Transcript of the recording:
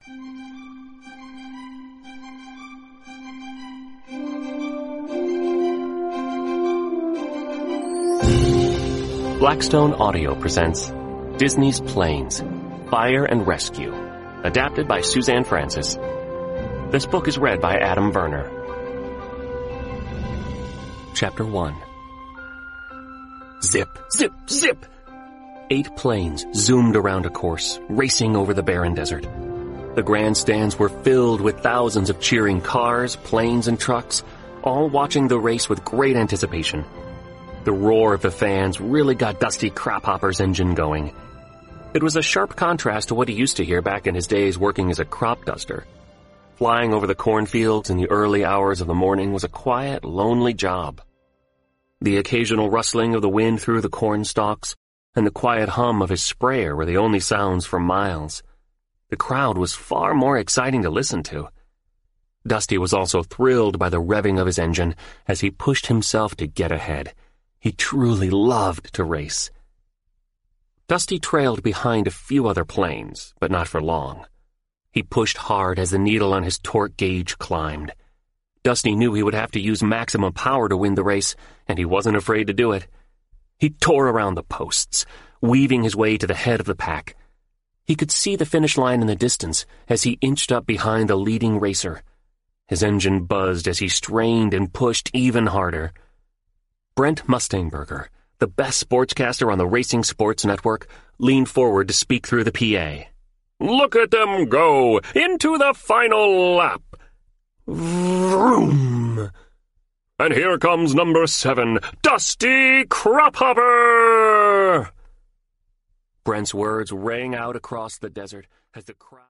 Blackstone Audio presents Disney's Planes, Fire and Rescue, adapted by Suzanne Francis. This book is read by Adam Verner. Chapter 1. Zip, zip, zip! 8 planes zoomed around a course, racing over the barren desert. The grandstands were filled with thousands of cheering cars, planes, and trucks, all watching the race with great anticipation. The roar of the fans really got Dusty Crophopper's engine going. It was a sharp contrast to what he used to hear back in his days working as a crop duster. Flying over the cornfields in the early hours of the morning was a quiet, lonely job. The occasional rustling of the wind through the corn stalks and the quiet hum of his sprayer were the only sounds for miles. The crowd was far more exciting to listen to. Dusty was also thrilled by the revving of his engine as he pushed himself to get ahead. He truly loved to race. Dusty trailed behind a few other planes, but not for long. He pushed hard as the needle on his torque gauge climbed. Dusty knew he would have to use maximum power to win the race, and he wasn't afraid to do it. He tore around the posts, weaving his way to the head of the pack. He could see the finish line in the distance as he inched up behind the leading racer. His engine buzzed as he strained and pushed even harder. Brent Mustangberger, the best sportscaster on the Racing Sports Network, leaned forward to speak through the PA. "Look at them go! Into the final lap! Vroom! And here comes number 7, Dusty Crophopper!" Brent's words rang out across the desert as the crowd...